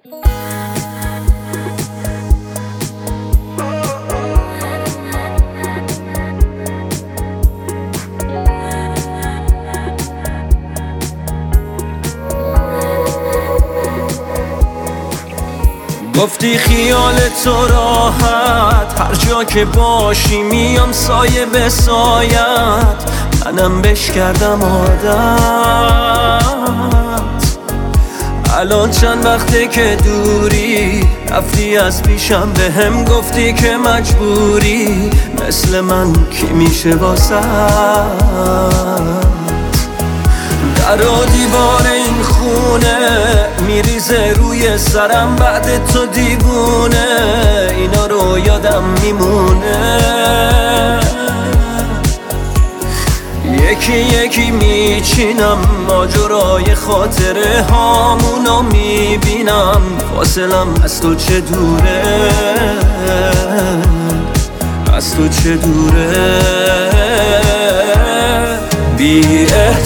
گفتی خیال تو راحت، هر جا که باشی میام سایه به سایت. منم بش کردم عادت، الان چند وقته که دوری، رفتی از پیشم به هم گفتی که مجبوری. مثل من کی میشه واسه در و دیوار این خونه میریزه روی سرم بعد تو دیوونه. اینا رو یادم میمونه، یکی یکی میچینم ماجرای خاطره هامونو میبینم. فاصلم از تو چه دوره، از تو چه دوره. بی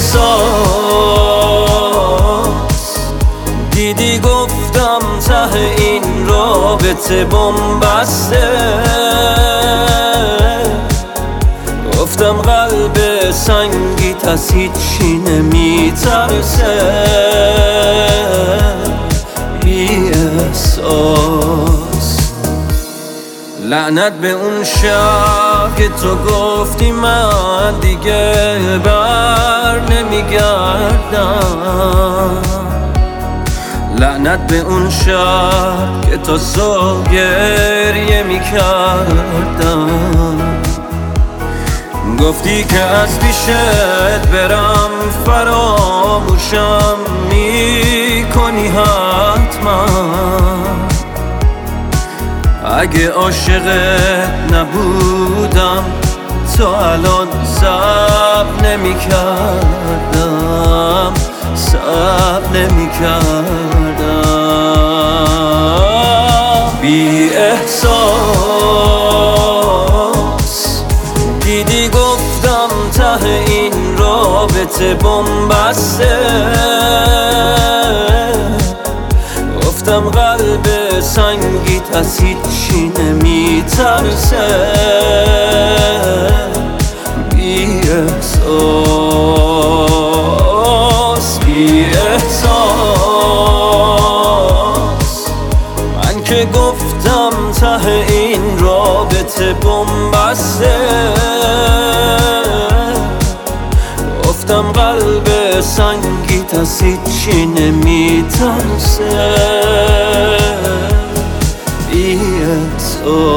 احساس دیدی گفتم ته این رابطه بن‌بسته. گفتم قلب سنگیت از هیچی نمیترسه. بی احساس لعنت به اون شب که تو گفتی من دیگه بر نمیگردم. لعنت به اون شب که تو صبح گریه میکردم. گفتی که از پیشت برم فراموشم میکنی حتما. اگه عاشقت نبودم تا الان صبر نمی‌کردم، صبر نمی‌کردم. بی احساس دیدی گفتم ته این رابطه بن‌بسته. گفتم قلب سنگیت از هیچی نمیترسه. بی احساس، بی احساس من که گفتم ته این رابطه بن‌بسته. گفتم قلب سنگیت از هیچی نمیترسه. بی احساس.